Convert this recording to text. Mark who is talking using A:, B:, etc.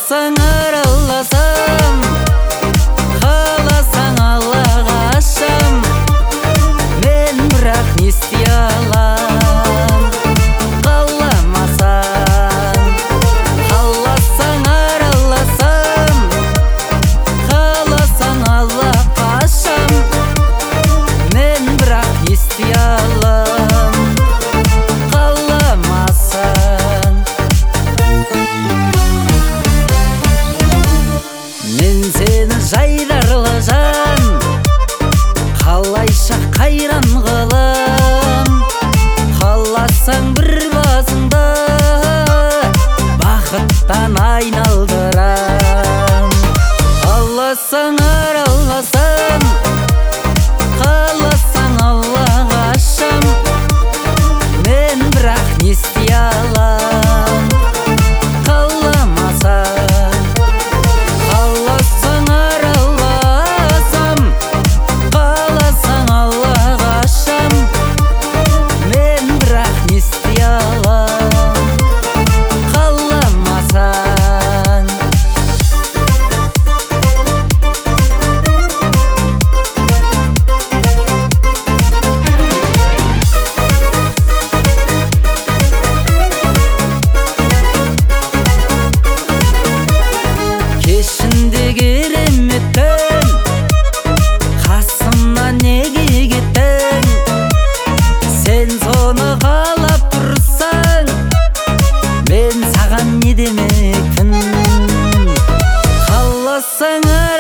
A: Қаласаң араласам, қаласаң Аллаға ашам, мен бірақ не істей алам? Қаламасаң, қаласаң араласам, қаласаң Аллаға ашам, мен бірақ не істей алам? Қаламасаң. Мен сені жайдарлы жан, қалайша қайран қылам. Қаласаң бір басыңда бақыттан айналдырам. Қаласаң араласам, қаласаң Аллаға ашам, мен бірақ не істей алам? Қаламасаң. Қаласаң араласам, қаласаң Аллаға ашам, мен бірақ не істей алам? Қаламасаң. Кешінде кереметтің, қасымнан неге кеттің? Сен соны қалап тұрсаң, мен саған не демекпін? Қаласаң